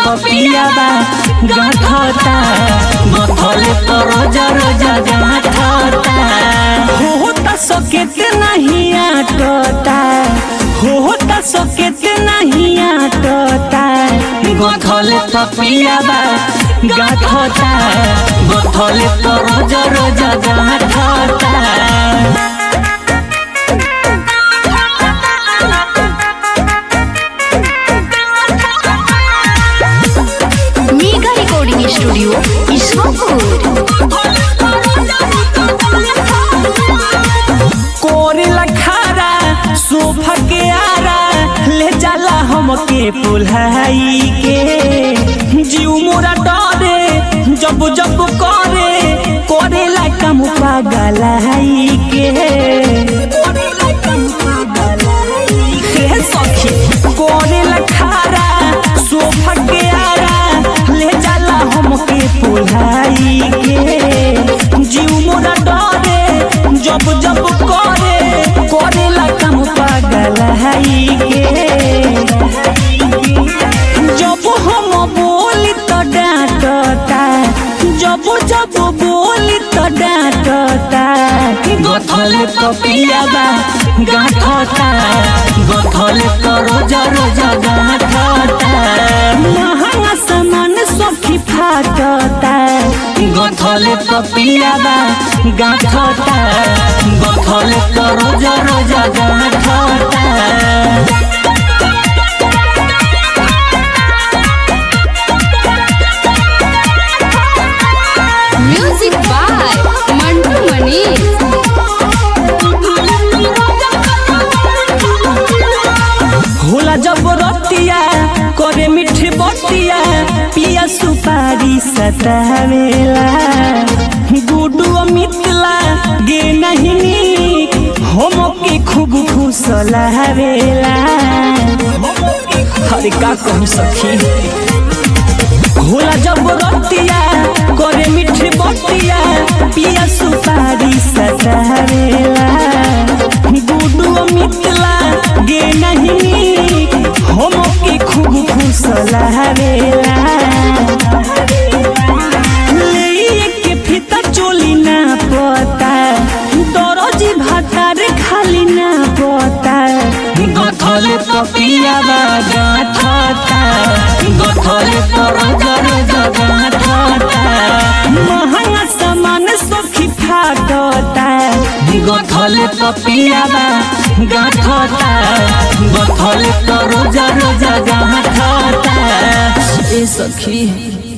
पपियाबा गाठता गथले तो रोजा रोजा गाठता होता सकेत नहीं आटता होता सकेत नहीं आटता गथले पपियाबा गाठता गथले तो रोजा रोजा गाठता स्टूडियो कोरे लखारा सोफा के आरा ले जाला हमके पुल्हाई के जीव मोरा डरे जब जब करे ला कम पागलाई के सखी कोरे लखारा सोफा के आरा ले जाला हमके पुल्हाई के जीव मोरा डरे जब जब करे ला कम पागलाई के जब हम बोली तो डांटता जब जब बोली तो डांटता गथले पपियाबा गाठता गथले तो रोजा रोजा गाठता महंगा सामान सखी फाटता गथले पपियाबा गाठता गथले तो रोजा रोजा गाठता म्यूजिक बाय मंटू मनी होला जब रतिया करे मीठी बतिया पिया सुपारी सतावेला गुडू मितला गे नहीं हम के खूब खुश लावेला हरे का कहूँ सखी होला जब रतिया करे मीठी बतिया पिया सुपारी सतावेला गुडू मितला गे नहीं हम के खूब खुश लावेला ले के फीता चोली ना पता दरजी भातार खाली ना पता गथले पपियाबा गाठता गथले तो रोजा रोजा गाठता महंगा सामान सखी फाटता गथले पपियाबा गाठता गथले तो रोजा रोजा गाठता ए सखी।